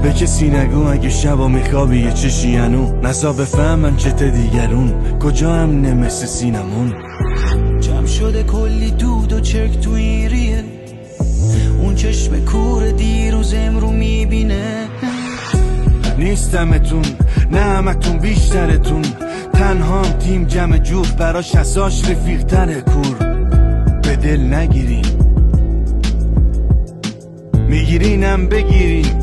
به کسی نگو اگه شبا میخوابی یه چشی هنو نزا بفهمن چته دیگرون کجا هم نمسه سینمون جمع شده کلی دود و چرک تو این ریه اون چشم کور دیروز امرو میبینه نیستمتون نه همتون بیشترتون تنهام تیم جمع جور براش اساش رفیق تره کور به دل نگیرین میگیرینم بگیرین